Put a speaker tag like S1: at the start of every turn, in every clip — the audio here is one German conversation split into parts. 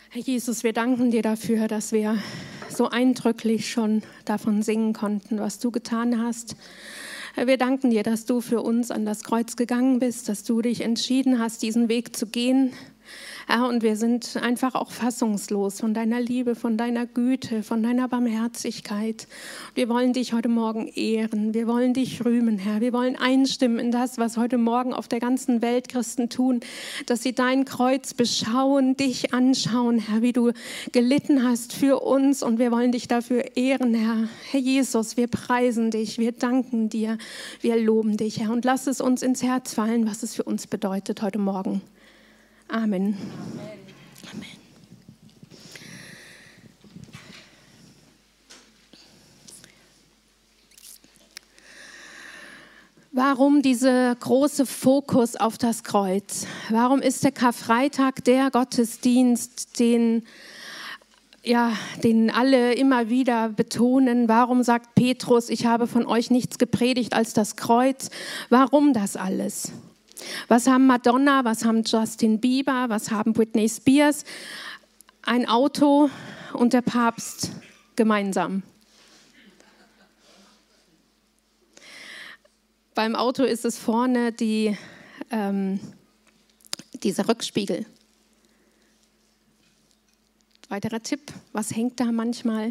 S1: Herr Jesus, wir danken dir dafür, dass wir so eindrücklich schon davon singen konnten, was du getan hast. Wir danken dir, dass du für uns an das Kreuz gegangen bist, dass du dich entschieden hast, diesen Weg zu gehen. Herr, und wir sind einfach auch fassungslos von deiner Liebe, von deiner Güte, von deiner Barmherzigkeit. Wir wollen dich heute Morgen ehren, wir wollen dich rühmen, Herr. Wir wollen einstimmen in das, was heute Morgen auf der ganzen Welt Christen tun, dass sie dein Kreuz beschauen, dich anschauen, Herr, wie du gelitten hast für uns. Und wir wollen dich dafür ehren, Herr. Herr Jesus, wir preisen dich, wir danken dir, wir loben dich, Herr. Und lass es uns ins Herz fallen, was es für uns bedeutet heute Morgen. Amen. Amen. Warum dieser große Fokus auf das Kreuz? Warum ist der Karfreitag der Gottesdienst, den alle immer wieder betonen? Warum sagt Petrus, ich habe von euch nichts gepredigt als das Kreuz? Warum das alles? Was haben Madonna, was haben Justin Bieber, was haben Britney Spears? Ein Auto und der Papst gemeinsam. Beim Auto ist es vorne dieser Rückspiegel. Weiterer Tipp, was hängt da manchmal?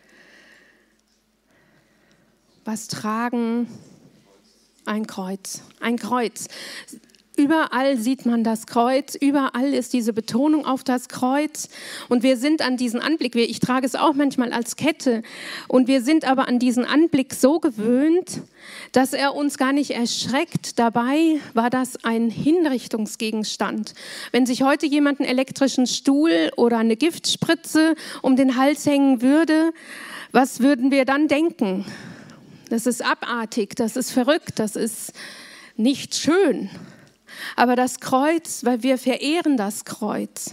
S1: Was tragen? Ein Kreuz, ein Kreuz. Überall sieht man das Kreuz, überall ist diese Betonung auf das Kreuz. Und wir sind an diesen Anblick, ich trage es auch manchmal als Kette, und wir sind aber an diesen Anblick so gewöhnt, dass er uns gar nicht erschreckt. Dabei war das ein Hinrichtungsgegenstand. Wenn sich heute jemand einen elektrischen Stuhl oder eine Giftspritze um den Hals hängen würde, was würden wir dann denken? Das ist abartig, das ist verrückt, das ist nicht schön. Aber das Kreuz, weil wir verehren das Kreuz.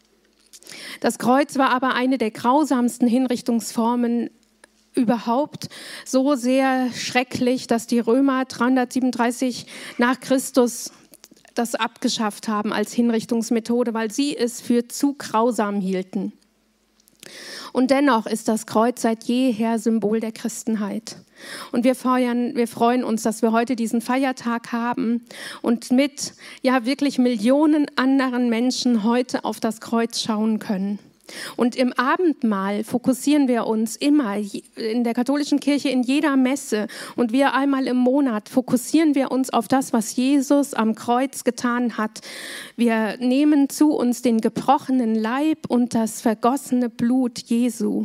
S1: Das Kreuz war aber eine der grausamsten Hinrichtungsformen überhaupt, so sehr schrecklich, dass die Römer 337 nach Christus das abgeschafft haben als Hinrichtungsmethode, weil sie es für zu grausam hielten. Und dennoch ist das Kreuz seit jeher Symbol der Christenheit. Und wir freuen uns, dass wir heute diesen Feiertag haben und mit wirklich Millionen anderen Menschen heute auf das Kreuz schauen können. Und im Abendmahl fokussieren wir uns immer in der katholischen Kirche in jeder Messe und wir einmal im Monat fokussieren wir uns auf das, was Jesus am Kreuz getan hat. Wir nehmen zu uns den gebrochenen Leib und das vergossene Blut Jesu.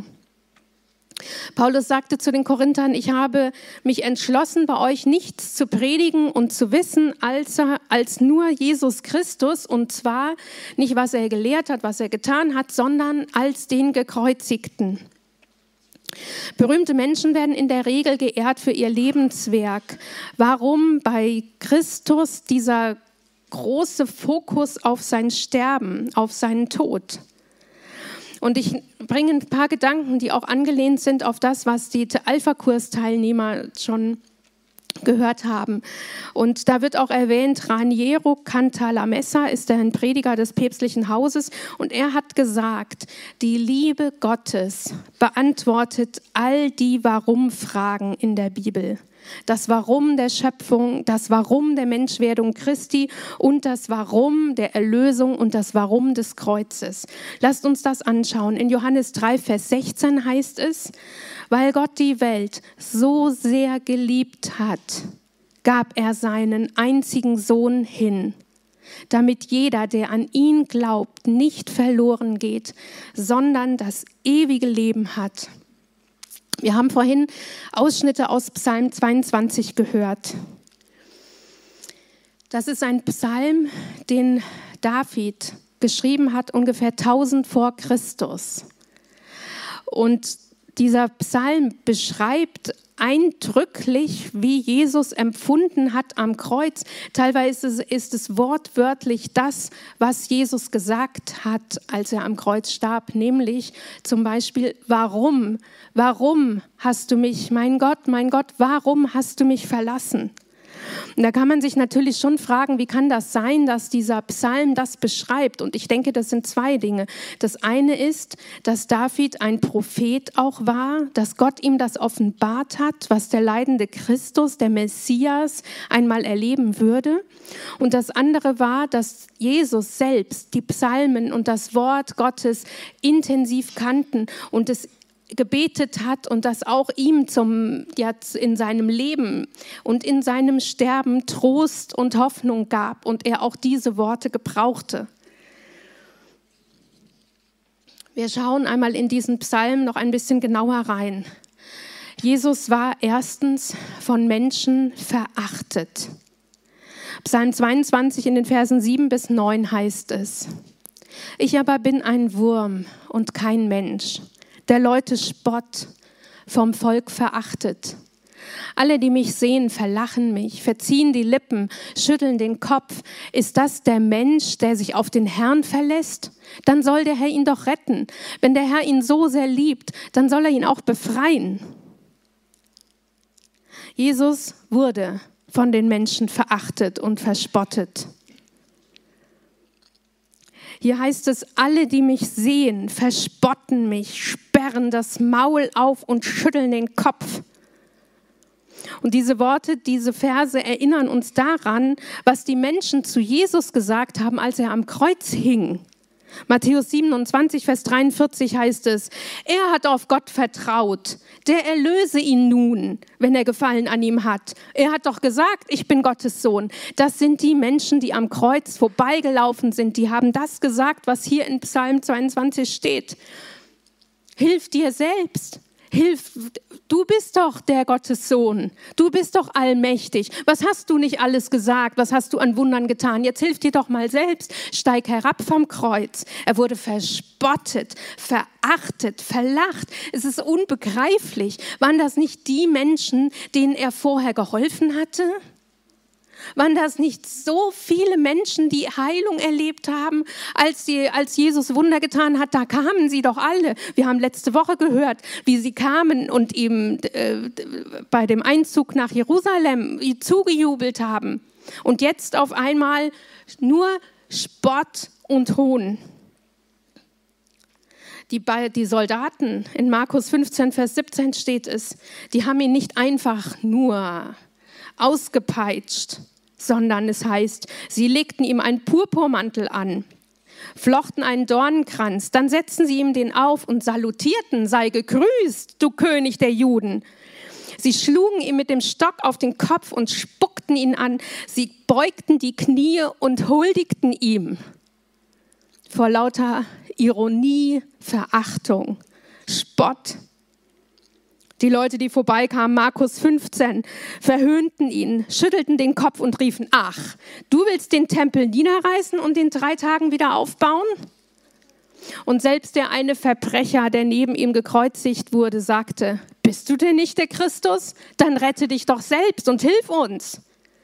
S1: Paulus sagte zu den Korinthern, ich habe mich entschlossen, bei euch nichts zu predigen und zu wissen, als nur Jesus Christus, und zwar nicht, was er gelehrt hat, was er getan hat, sondern als den Gekreuzigten. Berühmte Menschen werden in der Regel geehrt für ihr Lebenswerk. Warum bei Christus dieser große Fokus auf sein Sterben, auf seinen Tod? Und ich bringe ein paar Gedanken, die auch angelehnt sind auf das, was die Alpha-Kurs-Teilnehmer schon gehört haben. Und da wird auch erwähnt, Raniero Cantalamessa ist ein Prediger des päpstlichen Hauses und er hat gesagt, die Liebe Gottes beantwortet all die Warum-Fragen in der Bibel. Das Warum der Schöpfung, das Warum der Menschwerdung Christi und das Warum der Erlösung und das Warum des Kreuzes. Lasst uns das anschauen. In Johannes 3, Vers 16 heißt es, weil Gott die Welt so sehr geliebt hat, gab er seinen einzigen Sohn hin, damit jeder, der an ihn glaubt, nicht verloren geht, sondern das ewige Leben hat. Wir haben vorhin Ausschnitte aus Psalm 22 gehört. Das ist ein Psalm, den David geschrieben hat, ungefähr 1000 vor Christus. Und dieser Psalm beschreibt eindrücklich, wie Jesus empfunden hat am Kreuz. Teilweise ist es wortwörtlich das, was Jesus gesagt hat, als er am Kreuz starb, nämlich zum Beispiel, warum hast du mich, mein Gott, warum hast du mich verlassen? Und da kann man sich natürlich schon fragen, wie kann das sein, dass dieser Psalm das beschreibt? Und ich denke, das sind zwei Dinge. Das eine ist, dass David ein Prophet auch war, dass Gott ihm das offenbart hat, was der leidende Christus, der Messias, einmal erleben würde. Und das andere war, dass Jesus selbst die Psalmen und das Wort Gottes intensiv kannten und es gebetet hat und das auch ihm jetzt in seinem Leben und in seinem Sterben Trost und Hoffnung gab und er auch diese Worte gebrauchte. Wir schauen einmal in diesen Psalm noch ein bisschen genauer rein. Jesus war erstens von Menschen verachtet. Psalm 22 in den Versen 7 bis 9 heißt es: Ich aber bin ein Wurm und kein Mensch, der Leute Spott, vom Volk verachtet. Alle, die mich sehen, verlachen mich, verziehen die Lippen, schütteln den Kopf. Ist das der Mensch, der sich auf den Herrn verlässt? Dann soll der Herr ihn doch retten. Wenn der Herr ihn so sehr liebt, dann soll er ihn auch befreien. Jesus wurde von den Menschen verachtet und verspottet. Hier heißt es, alle, die mich sehen, verspotten mich, sperren das Maul auf und schütteln den Kopf. Und diese Worte, diese Verse erinnern uns daran, was die Menschen zu Jesus gesagt haben, als er am Kreuz hing. Matthäus 27, Vers 43 heißt es, er hat auf Gott vertraut, der erlöse ihn nun, wenn er Gefallen an ihm hat. Er hat doch gesagt, ich bin Gottes Sohn. Das sind die Menschen, die am Kreuz vorbeigelaufen sind, die haben das gesagt, was hier in Psalm 22 steht. Hilf dir selbst. Du bist doch der Gottes Sohn. Du bist doch allmächtig. Was hast du nicht alles gesagt? Was hast du an Wundern getan? Jetzt hilf dir doch mal selbst. Steig herab vom Kreuz. Er wurde verspottet, verachtet, verlacht. Es ist unbegreiflich. Waren das nicht die Menschen, denen er vorher geholfen hatte? Waren das nicht so viele Menschen, die Heilung erlebt haben, als Jesus Wunder getan hat? Da kamen sie doch alle. Wir haben letzte Woche gehört, wie sie kamen und ihm bei dem Einzug nach Jerusalem zugejubelt haben. Und jetzt auf einmal nur Spott und Hohn. Die Soldaten, in Markus 15, Vers 17 steht es, die haben ihn nicht einfach nur ausgepeitscht, sondern es heißt, sie legten ihm einen Purpurmantel an, flochten einen Dornenkranz, dann setzten sie ihm den auf und salutierten, sei gegrüßt, du König der Juden. Sie schlugen ihm mit dem Stock auf den Kopf und spuckten ihn an, sie beugten die Knie und huldigten ihm. Vor lauter Ironie, Verachtung, Spott. Die Leute, die vorbeikamen, Markus 15, verhöhnten ihn, schüttelten den Kopf und riefen, ach, du willst den Tempel niederreißen und in 3 Tagen wieder aufbauen? Und selbst der eine Verbrecher, der neben ihm gekreuzigt wurde, sagte, bist du denn nicht der Christus? Dann rette dich doch selbst und hilf uns.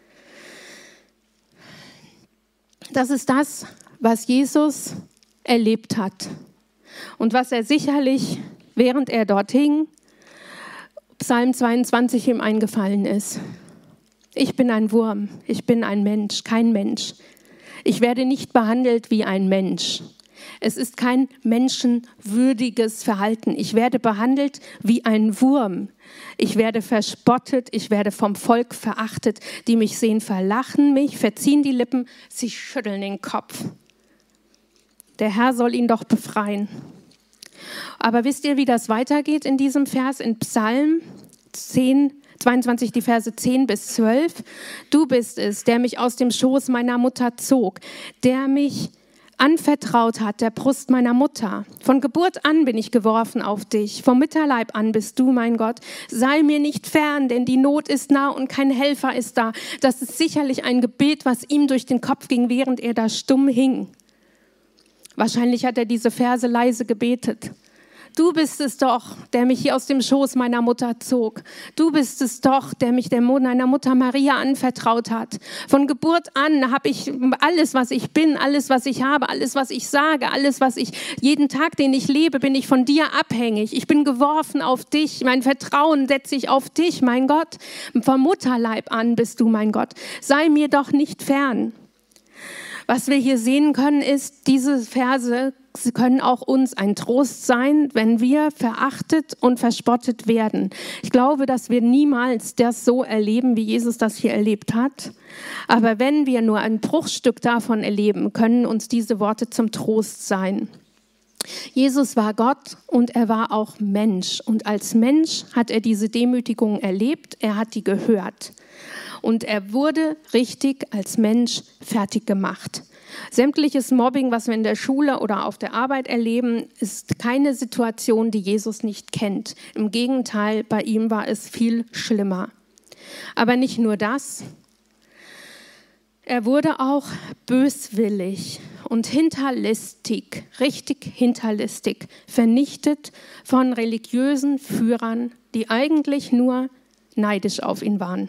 S1: Das ist das, was Jesus erlebt hat und was er sicherlich, während er dort hing, Psalm 22 ihm eingefallen ist. Ich bin ein Wurm, ich bin ein Mensch, kein Mensch. Ich werde nicht behandelt wie ein Mensch. Es ist kein menschenwürdiges Verhalten. Ich werde behandelt wie ein Wurm. Ich werde verspottet, ich werde vom Volk verachtet. Die mich sehen, verlachen mich, verziehen die Lippen, sie schütteln den Kopf. Der Herr soll ihn doch befreien. Aber wisst ihr, wie das weitergeht in diesem Vers, in Psalm 22, die Verse 10 bis 12? Du bist es, der mich aus dem Schoß meiner Mutter zog, der mich anvertraut hat, der Brust meiner Mutter. Von Geburt an bin ich geworfen auf dich, vom Mutterleib an bist du, mein Gott. Sei mir nicht fern, denn die Not ist nah und kein Helfer ist da. Das ist sicherlich ein Gebet, was ihm durch den Kopf ging, während er da stumm hing. Wahrscheinlich hat er diese Verse leise gebetet. Du bist es doch, der mich hier aus dem Schoß meiner Mutter zog. Du bist es doch, der mich meiner Mutter Maria anvertraut hat. Von Geburt an habe ich alles, was ich bin, alles, was ich habe, alles, was ich sage, alles, was ich, jeden Tag, den ich lebe, bin ich von dir abhängig. Ich bin geworfen auf dich. Mein Vertrauen setze ich auf dich, mein Gott. Vom Mutterleib an bist du, mein Gott. Sei mir doch nicht fern. Was wir hier sehen können, ist, diese Verse können auch uns ein Trost sein, wenn wir verachtet und verspottet werden. Ich glaube, dass wir niemals das so erleben, wie Jesus das hier erlebt hat. Aber wenn wir nur ein Bruchstück davon erleben, können uns diese Worte zum Trost sein. Jesus war Gott und er war auch Mensch. Und als Mensch hat er diese Demütigung erlebt, er hat die gehört. Und er wurde richtig als Mensch fertig gemacht. Sämtliches Mobbing, was wir in der Schule oder auf der Arbeit erleben, ist keine Situation, die Jesus nicht kennt. Im Gegenteil, bei ihm war es viel schlimmer. Aber nicht nur das. Er wurde auch böswillig und hinterlistig, richtig hinterlistig, vernichtet von religiösen Führern, die eigentlich nur neidisch auf ihn waren.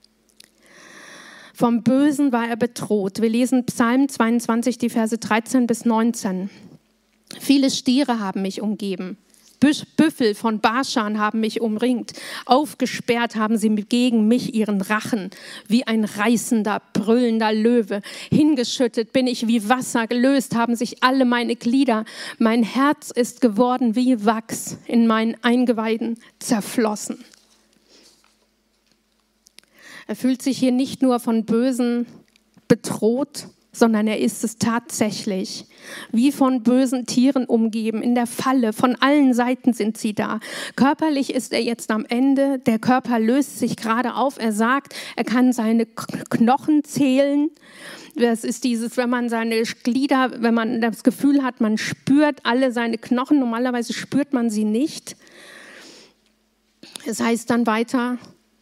S1: Vom Bösen war er bedroht. Wir lesen Psalm 22, die Verse 13 bis 19. Viele Stiere haben mich umgeben. Büffel von Baschan haben mich umringt. Aufgesperrt haben sie gegen mich ihren Rachen. Wie ein reißender, brüllender Löwe. Hingeschüttet bin ich wie Wasser. Gelöst haben sich alle meine Glieder. Mein Herz ist geworden wie Wachs. In meinen Eingeweiden zerflossen. Er fühlt sich hier nicht nur von Bösen bedroht, sondern er ist es tatsächlich. Wie von bösen Tieren umgeben, in der Falle, von allen Seiten sind sie da. Körperlich ist er jetzt am Ende, der Körper löst sich gerade auf. Er sagt, er kann seine Knochen zählen. Das ist dieses, wenn man seine Glieder, wenn man das Gefühl hat, man spürt alle seine Knochen. Normalerweise spürt man sie nicht. Es heißt dann weiter,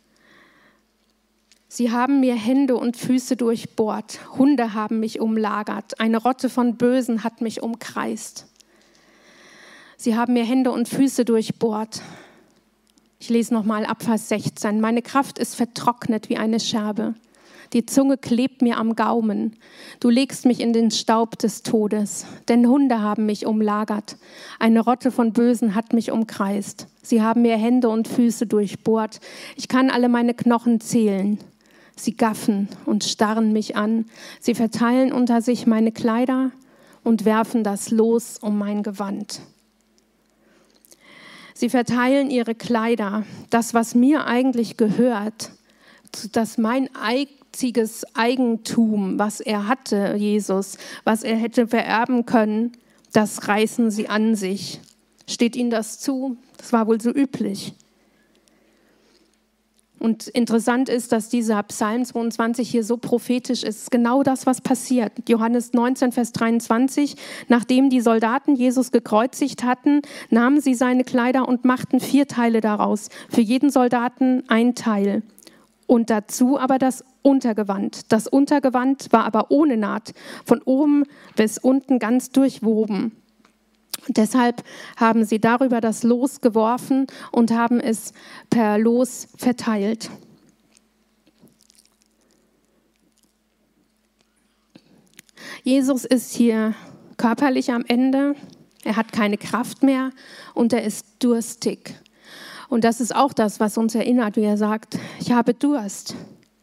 S1: sie haben mir Hände und Füße durchbohrt. Hunde haben mich umlagert. Eine Rotte von Bösen hat mich umkreist. Sie haben mir Hände und Füße durchbohrt. Ich lese nochmal ab Vers 16. Meine Kraft ist vertrocknet wie eine Scherbe. Die Zunge klebt mir am Gaumen. Du legst mich in den Staub des Todes. Denn Hunde haben mich umlagert. Eine Rotte von Bösen hat mich umkreist. Sie haben mir Hände und Füße durchbohrt. Ich kann alle meine Knochen zählen. Sie gaffen und starren mich an. Sie verteilen unter sich meine Kleider und werfen das Los um mein Gewand. Sie verteilen ihre Kleider, das, was mir eigentlich gehört, das mein einziges Eigentum, was er hatte, Jesus, was er hätte vererben können, das reißen sie an sich. Steht ihnen das zu? Das war wohl so üblich. Und interessant ist, dass dieser Psalm 22 hier so prophetisch ist. Genau das, was passiert. Johannes 19, Vers 23. Nachdem die Soldaten Jesus gekreuzigt hatten, nahmen sie seine Kleider und machten 4 Teile daraus. Für jeden Soldaten ein Teil. Und dazu aber das Untergewand. Das Untergewand war aber ohne Naht, von oben bis unten ganz durchwoben. Und deshalb haben sie darüber das Los geworfen und haben es per Los verteilt. Jesus ist hier körperlich am Ende. Er hat keine Kraft mehr und er ist durstig. Und das ist auch das, was uns erinnert, wie er sagt, ich habe Durst.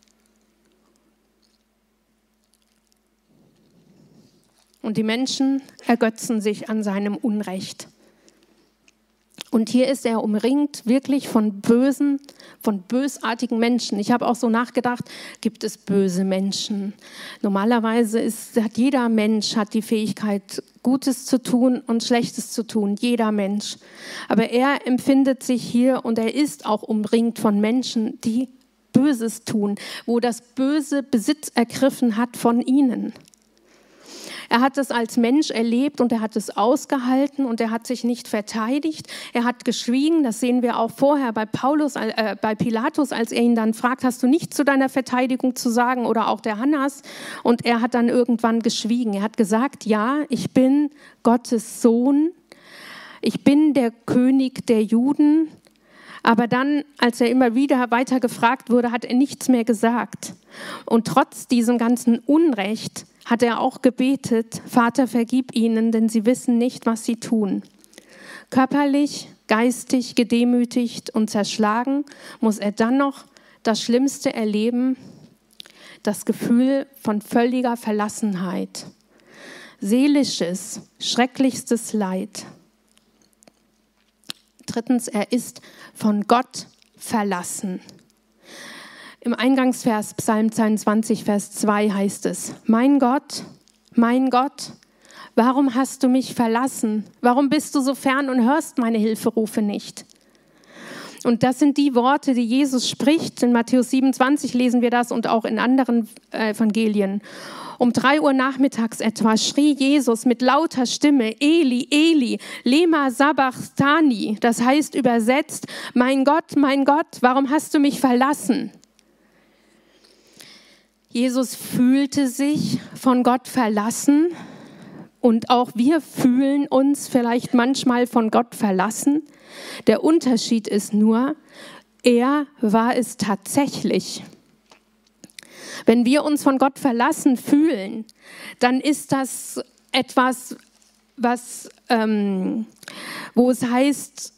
S1: Und die Menschen ergötzen sich an seinem Unrecht. Und hier ist er umringt wirklich von bösen, von bösartigen Menschen. Ich habe auch so nachgedacht, gibt es böse Menschen? Normalerweise hat jeder Mensch die Fähigkeit, Gutes zu tun und Schlechtes zu tun. Jeder Mensch. Aber er empfindet sich hier und er ist auch umringt von Menschen, die Böses tun, wo das Böse Besitz ergriffen hat von ihnen. Er hat es als Mensch erlebt und er hat es ausgehalten und er hat sich nicht verteidigt. Er hat geschwiegen, das sehen wir auch vorher bei Pilatus, als er ihn dann fragt, hast du nichts zu deiner Verteidigung zu sagen, oder auch der Hannas. Und er hat dann irgendwann geschwiegen. Er hat gesagt, ja, ich bin Gottes Sohn. ich bin der König der Juden. Aber dann, als er immer wieder weiter gefragt wurde, hat er nichts mehr gesagt. Und trotz diesem ganzen Unrecht hat er auch gebetet, Vater, vergib ihnen, denn sie wissen nicht, was sie tun. Körperlich, geistig, gedemütigt und zerschlagen muss er dann noch das Schlimmste erleben, das Gefühl von völliger Verlassenheit. Seelisches, schrecklichstes Leid. Drittens, er ist von Gott verlassen. Im Eingangsvers Psalm 22, Vers 2 heißt es, mein Gott, warum hast du mich verlassen? Warum bist du so fern und hörst meine Hilferufe nicht? Und das sind die Worte, die Jesus spricht. In Matthäus 27 lesen wir das und auch in anderen Evangelien. Um 3 Uhr nachmittags etwa schrie Jesus mit lauter Stimme, Eli, Eli, lema sabachthani. Das heißt übersetzt, mein Gott, warum hast du mich verlassen? Jesus fühlte sich von Gott verlassen und auch wir fühlen uns vielleicht manchmal von Gott verlassen. Der Unterschied ist nur, er war es tatsächlich. Wenn wir uns von Gott verlassen fühlen, dann ist das etwas, wo es heißt,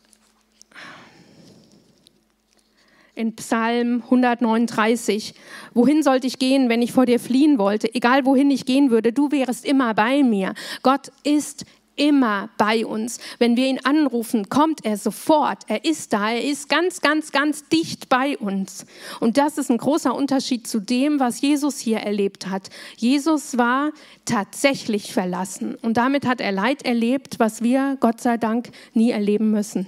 S1: in Psalm 139, wohin sollte ich gehen, wenn ich vor dir fliehen wollte? Egal wohin ich gehen würde, du wärest immer bei mir. Gott ist immer bei uns. Wenn wir ihn anrufen, kommt er sofort. Er ist da. Er ist ganz, ganz, ganz dicht bei uns. Und das ist ein großer Unterschied zu dem, was Jesus hier erlebt hat. Jesus war tatsächlich verlassen. Und damit hat er Leid erlebt, was wir, Gott sei Dank, nie erleben müssen.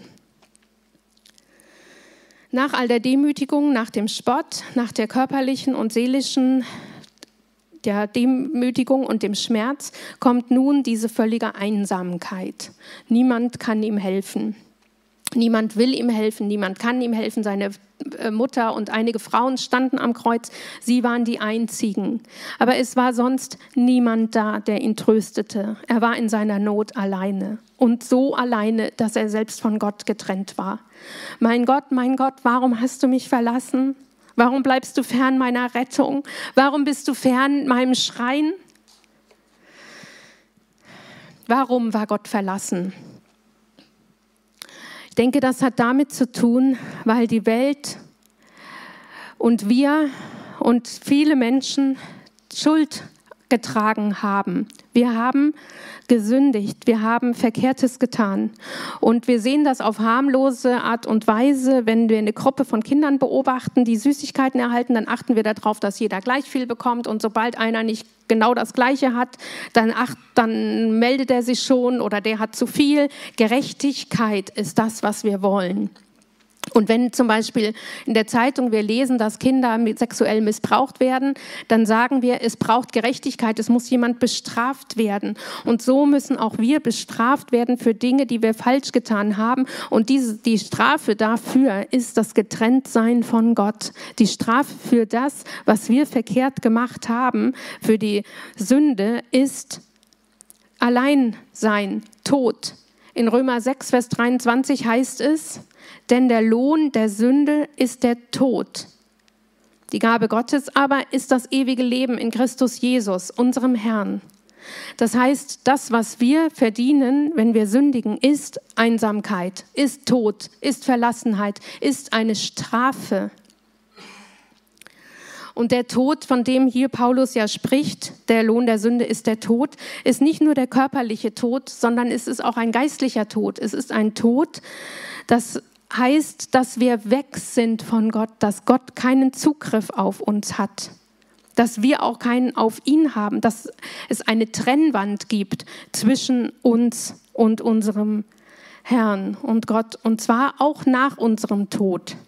S1: Nach all der Demütigung, nach dem Spott, nach der körperlichen und seelischen der Demütigung und dem Schmerz kommt nun diese völlige Einsamkeit. Niemand kann ihm helfen. Niemand will ihm helfen, niemand kann ihm helfen. Seine Mutter und einige Frauen standen am Kreuz. Sie waren die Einzigen. Aber es war sonst niemand da, der ihn tröstete. Er war in seiner Not alleine. Und so alleine, dass er selbst von Gott getrennt war. Mein Gott, warum hast du mich verlassen? Warum bleibst du fern meiner Rettung? Warum bist du fern meinem Schreien? Warum war Gott verlassen? Ich denke, das hat damit zu tun, weil die Welt und wir und viele Menschen Schuld getragen haben. Wir haben gesündigt, wir haben Verkehrtes getan. Und wir sehen das auf harmlose Art und Weise, wenn wir eine Gruppe von Kindern beobachten, die Süßigkeiten erhalten, dann achten wir darauf, dass jeder gleich viel bekommt. Und sobald einer nicht genau das Gleiche hat, dann meldet er sich schon oder der hat zu viel. Gerechtigkeit ist das, was wir wollen. Und wenn zum Beispiel in der Zeitung wir lesen, dass Kinder sexuell missbraucht werden, dann sagen wir, es braucht Gerechtigkeit, es muss jemand bestraft werden. Und so müssen auch wir bestraft werden für Dinge, die wir falsch getan haben. Und die Strafe dafür ist das Getrenntsein von Gott. Die Strafe für das, was wir verkehrt gemacht haben, für die Sünde, ist Alleinsein, Tod. In Römer 6, Vers 23 heißt es, denn der Lohn der Sünde ist der Tod. Die Gabe Gottes aber ist das ewige Leben in Christus Jesus, unserem Herrn. Das heißt, das, was wir verdienen, wenn wir sündigen, ist Einsamkeit, ist Tod, ist Verlassenheit, ist eine Strafe. Und der Tod, von dem hier Paulus ja spricht, der Lohn der Sünde ist der Tod, ist nicht nur der körperliche Tod, sondern es ist auch ein geistlicher Tod. Es ist ein Tod, das heißt, dass wir weg sind von Gott, dass Gott keinen Zugriff auf uns hat, dass wir auch keinen auf ihn haben, dass es eine Trennwand gibt zwischen uns und unserem Herrn und Gott, und zwar auch nach unserem Tod.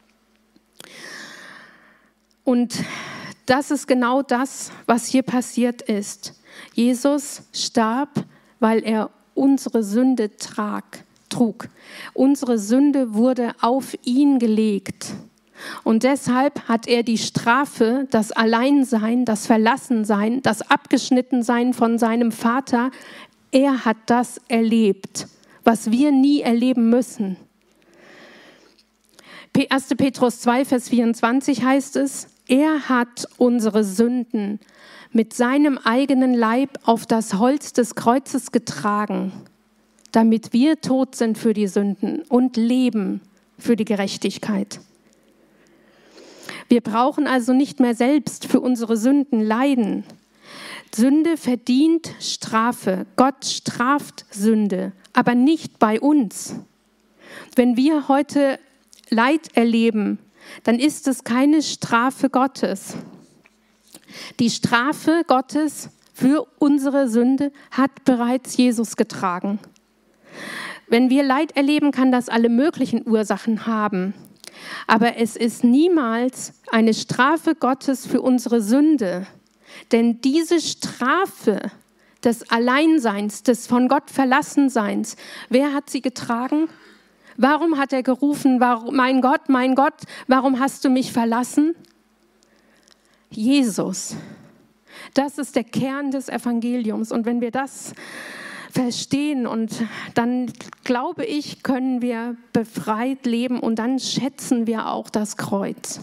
S1: Und das ist genau das, was hier passiert ist. Jesus starb, weil er unsere Sünde trug. Unsere Sünde wurde auf ihn gelegt. Und deshalb hat er die Strafe, das Alleinsein, das Verlassensein, das Abgeschnittensein von seinem Vater, er hat das erlebt, was wir nie erleben müssen. 1. Petrus 2, Vers 24 heißt es, er hat unsere Sünden mit seinem eigenen Leib auf das Holz des Kreuzes getragen, damit wir tot sind für die Sünden und leben für die Gerechtigkeit. Wir brauchen also nicht mehr selbst für unsere Sünden leiden. Sünde verdient Strafe. Gott straft Sünde, aber nicht bei uns. Wenn wir heute Leid erleben, dann ist es keine Strafe Gottes. Die Strafe Gottes für unsere Sünde hat bereits Jesus getragen. Wenn wir Leid erleben, kann das alle möglichen Ursachen haben. Aber es ist niemals eine Strafe Gottes für unsere Sünde. Denn diese Strafe des Alleinseins, des von Gott Verlassenseins, wer hat sie getragen? Warum hat er gerufen, mein Gott, warum hast du mich verlassen? Jesus. Das ist der Kern des Evangeliums. Und wenn wir das verstehen, und dann glaube ich, können wir befreit leben und dann schätzen wir auch das Kreuz.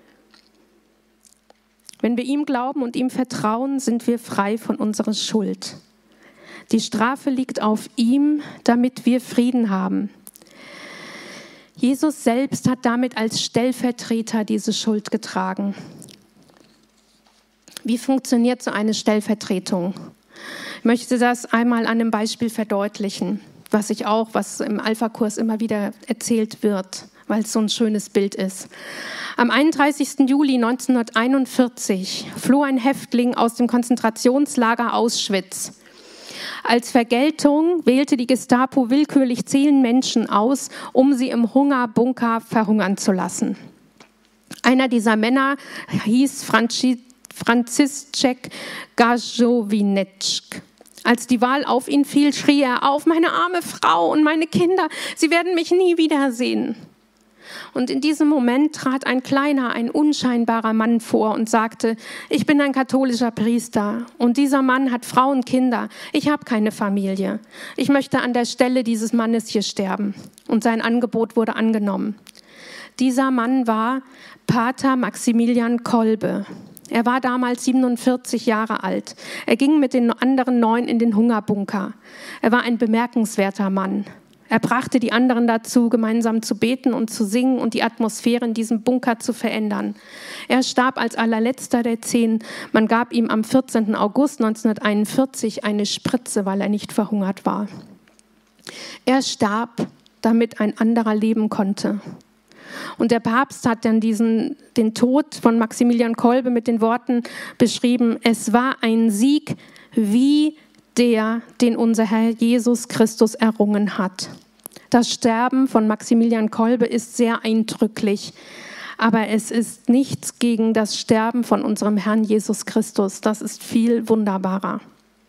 S1: Wenn wir ihm glauben und ihm vertrauen, sind wir frei von unserer Schuld. Die Strafe liegt auf ihm, damit wir Frieden haben. Jesus selbst hat damit als Stellvertreter diese Schuld getragen. Wie funktioniert so eine Stellvertretung? Ich möchte das einmal an einem Beispiel verdeutlichen, was im Alpha-Kurs immer wieder erzählt wird, weil es so ein schönes Bild ist. Am 31. Juli 1941 floh ein Häftling aus dem Konzentrationslager Auschwitz. Als Vergeltung wählte die Gestapo willkürlich 10 Menschen aus, um sie im Hungerbunker verhungern zu lassen. Einer dieser Männer hieß Franciszek Gajowinetschk. Als die Wahl auf ihn fiel, schrie er auf: Meine arme Frau und meine Kinder, sie werden mich nie wiedersehen. Und in diesem Moment trat ein kleiner, ein unscheinbarer Mann vor und sagte: Ich bin ein katholischer Priester und dieser Mann hat Frau und Kinder. Ich habe keine Familie. Ich möchte an der Stelle dieses Mannes hier sterben. Und sein Angebot wurde angenommen. Dieser Mann war Pater Maximilian Kolbe. Er war damals 47 Jahre alt. Er ging mit den anderen 9 in den Hungerbunker. Er war ein bemerkenswerter Mann. Er brachte die anderen dazu, gemeinsam zu beten und zu singen und die Atmosphäre in diesem Bunker zu verändern. Er starb als allerletzter der 10. Man gab ihm am 14. August 1941 eine Spritze, weil er nicht verhungert war. Er starb, damit ein anderer leben konnte. Und der Papst hat dann den Tod von Maximilian Kolbe mit den Worten beschrieben: Es war ein Sieg wie der, den unser Herr Jesus Christus errungen hat. Das Sterben von Maximilian Kolbe ist sehr eindrücklich, aber es ist nichts gegen das Sterben von unserem Herrn Jesus Christus. Das ist viel wunderbarer.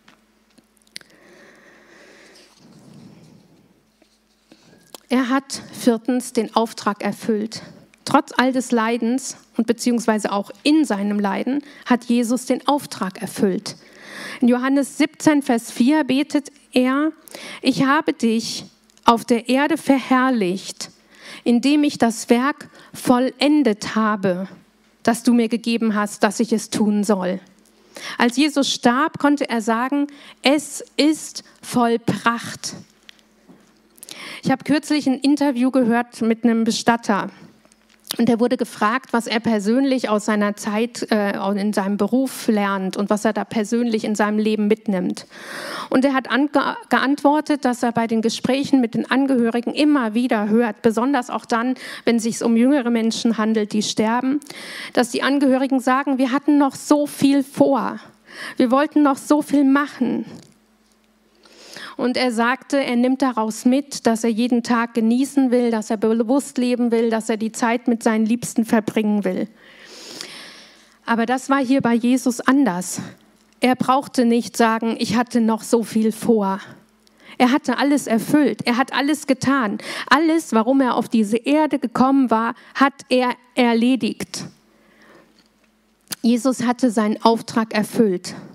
S1: Er hat 4. den Auftrag erfüllt. Trotz all des Leidens und beziehungsweise auch in seinem Leiden hat Jesus den Auftrag erfüllt. In Johannes 17, Vers 4 betet er: Ich habe dich auf der Erde verherrlicht, indem ich das Werk vollendet habe, das du mir gegeben hast, dass ich es tun soll. Als Jesus starb, konnte er sagen: Es ist vollbracht. Ich habe kürzlich ein Interview gehört mit einem Bestatter. Und er wurde gefragt, was er persönlich aus seiner Zeit in seinem Beruf lernt und was er da persönlich in seinem Leben mitnimmt. Und er hat geantwortet, dass er bei den Gesprächen mit den Angehörigen immer wieder hört, besonders auch dann, wenn es sich um jüngere Menschen handelt, die sterben, dass die Angehörigen sagen: Wir hatten noch so viel vor, wir wollten noch so viel machen. Und er sagte, er nimmt daraus mit, dass er jeden Tag genießen will, dass er bewusst leben will, dass er die Zeit mit seinen Liebsten verbringen will. Aber das war hier bei Jesus anders. Er brauchte nicht sagen: Ich hatte noch so viel vor. Er hatte alles erfüllt, er hat alles getan. Alles, warum er auf diese Erde gekommen war, hat er erledigt. Jesus hatte seinen Auftrag erfüllt.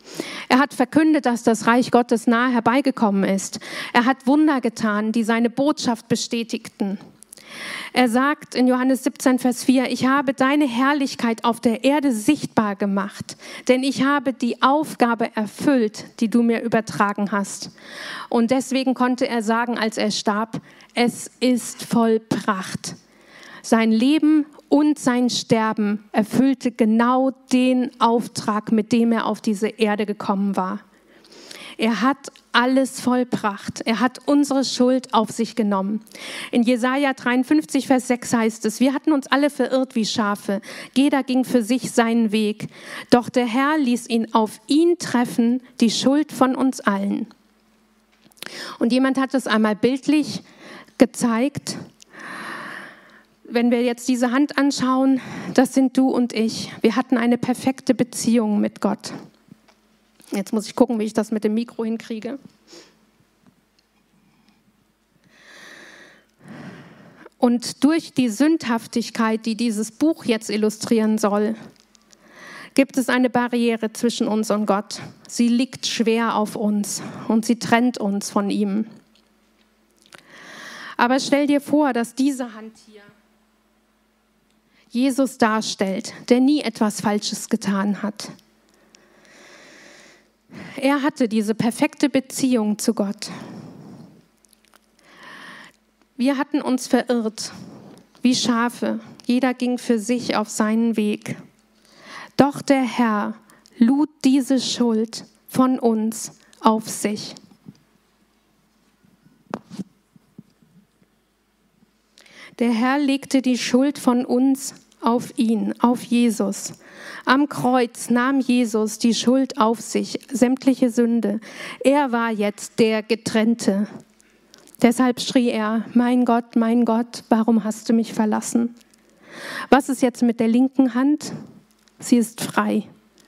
S1: Er hat verkündet, dass das Reich Gottes nahe herbeigekommen ist. Er hat Wunder getan, die seine Botschaft bestätigten. Er sagt in Johannes 17, Vers 4, ich habe deine Herrlichkeit auf der Erde sichtbar gemacht, denn ich habe die Aufgabe erfüllt, die du mir übertragen hast. Und deswegen konnte er sagen, als er starb, es ist vollbracht. Sein Leben und sein Sterben erfüllte genau den Auftrag, mit dem er auf diese Erde gekommen war. Er hat alles vollbracht. Er hat unsere Schuld auf sich genommen. In Jesaja 53, Vers 6 heißt es, wir hatten uns alle verirrt wie Schafe. Jeder ging für sich seinen Weg. Doch der Herr ließ ihn auf ihn treffen, die Schuld von uns allen. Und jemand hat es einmal bildlich gezeigt. Wenn wir jetzt diese Hand anschauen, das sind du und ich. Wir hatten eine perfekte Beziehung mit Gott. Jetzt muss ich gucken, wie ich das mit dem Mikro hinkriege. Und durch die Sündhaftigkeit, die dieses Buch jetzt illustrieren soll, gibt es eine Barriere zwischen uns und Gott. Sie liegt schwer auf uns und sie trennt uns von ihm. Aber stell dir vor, dass diese Hand hier Jesus darstellt, der nie etwas Falsches getan hat. Er hatte diese perfekte Beziehung zu Gott. Wir hatten uns verirrt, wie Schafe. Jeder ging für sich auf seinen Weg. Doch der Herr lud diese Schuld von uns auf sich. Der Herr legte die Schuld von uns auf ihn, auf Jesus. Am Kreuz nahm Jesus die Schuld auf sich, sämtliche Sünde. Er war jetzt der Getrennte. Deshalb schrie er, mein Gott, warum hast du mich verlassen? Was ist jetzt mit der linken Hand? Sie ist frei.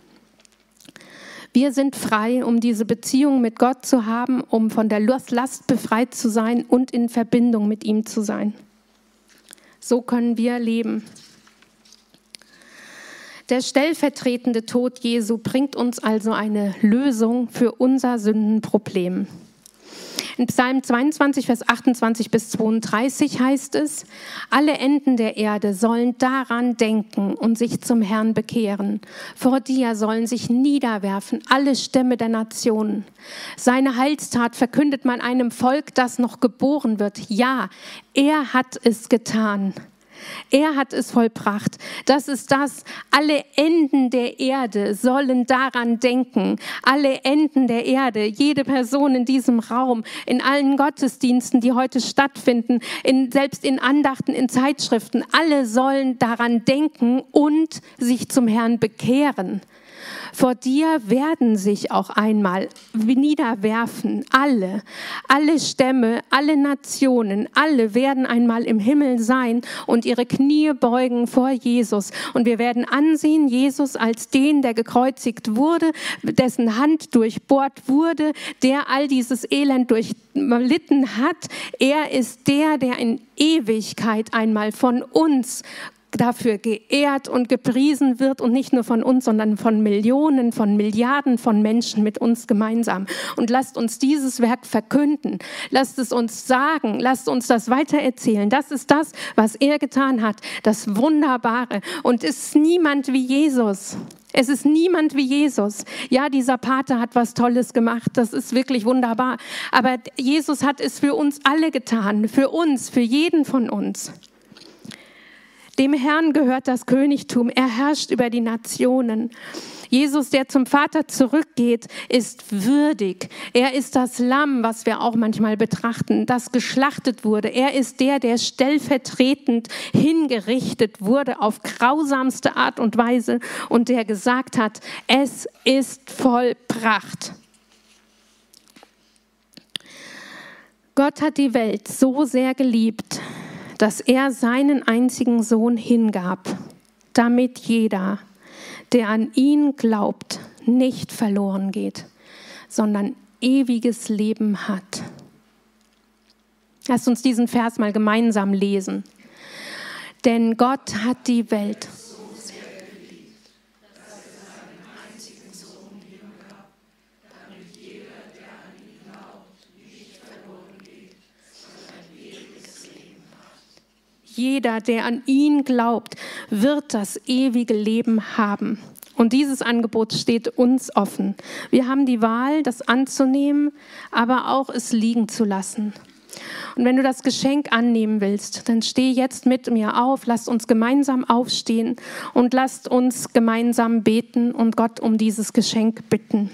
S1: Wir sind frei, um diese Beziehung mit Gott zu haben, um von der Last befreit zu sein und in Verbindung mit ihm zu sein. So können wir leben. Der stellvertretende Tod Jesu bringt uns also eine Lösung für unser Sündenproblem. In Psalm 22, Vers 28 bis 32 heißt es, alle Enden der Erde sollen daran denken und sich zum Herrn bekehren. Vor dir sollen sich niederwerfen alle Stämme der Nationen. Seine Heilstat verkündet man einem Volk, das noch geboren wird. Ja, er hat es getan. Er hat es vollbracht. Das ist das. Alle Enden der Erde sollen daran denken. Alle Enden der Erde, jede Person in diesem Raum, in allen Gottesdiensten, die heute stattfinden, selbst in Andachten, in Zeitschriften, alle sollen daran denken und sich zum Herrn bekehren. Vor dir werden sich auch einmal niederwerfen, alle Stämme, alle Nationen, alle werden einmal im Himmel sein und ihre Knie beugen vor Jesus. Und wir werden ansehen, Jesus als den, der gekreuzigt wurde, dessen Hand durchbohrt wurde, der all dieses Elend durchlitten hat. Er ist der, der in Ewigkeit einmal von uns dafür geehrt und gepriesen wird und nicht nur von uns, sondern von Millionen, von Milliarden von Menschen mit uns gemeinsam. Und lasst uns dieses Werk verkünden. Lasst es uns sagen. Lasst uns das weitererzählen. Das ist das, was er getan hat. Das Wunderbare. Und es ist niemand wie Jesus. Es ist niemand wie Jesus. Ja, dieser Pater hat was Tolles gemacht. Das ist wirklich wunderbar. Aber Jesus hat es für uns alle getan. Für uns, für jeden von uns. Dem Herrn gehört das Königtum. Er herrscht über die Nationen. Jesus, der zum Vater zurückgeht, ist würdig. Er ist das Lamm, was wir auch manchmal betrachten, das geschlachtet wurde. Er ist der, der stellvertretend hingerichtet wurde auf grausamste Art und Weise und der gesagt hat, es ist vollbracht. Gott hat die Welt so sehr geliebt, dass er seinen einzigen Sohn hingab, damit jeder, der an ihn glaubt, nicht verloren geht, sondern ewiges Leben hat. Lasst uns diesen Vers mal gemeinsam lesen. Denn Gott hat die Welt so sehr geliebt, dass er seinen einzigen Sohn hingab, jeder, der an ihn glaubt, wird das ewige Leben haben. Und dieses Angebot steht uns offen. Wir haben die Wahl, das anzunehmen, aber auch es liegen zu lassen. Und wenn du das Geschenk annehmen willst, dann steh jetzt mit mir auf, lasst uns gemeinsam aufstehen und lasst uns gemeinsam beten und Gott um dieses Geschenk bitten.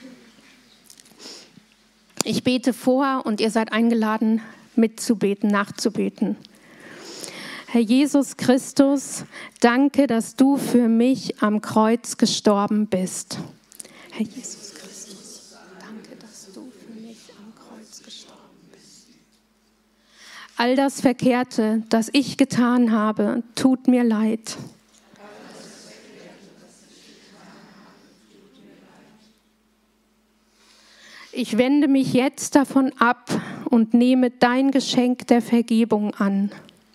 S1: Ich bete vor und ihr seid eingeladen, mitzubeten, nachzubeten. Herr Jesus Christus, danke, dass du für mich am Kreuz gestorben bist. Herr Jesus Christus, danke, dass du für mich am Kreuz gestorben bist. All das Verkehrte, das ich getan habe, tut mir leid. Ich wende mich jetzt davon ab und nehme dein Geschenk der Vergebung an.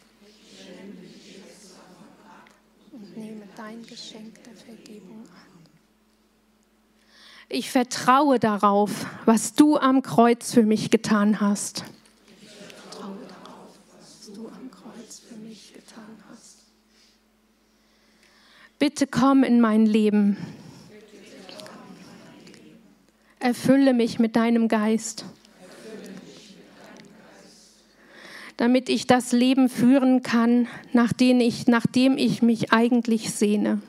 S1: Ich vertraue darauf, was du am Kreuz für mich getan hast. Bitte komm in mein Leben. Erfülle mich mit deinem Geist, damit ich das Leben führen kann, nach dem ich mich eigentlich sehne.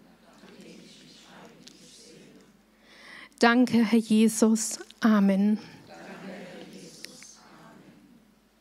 S1: Danke, Herr Jesus. Amen.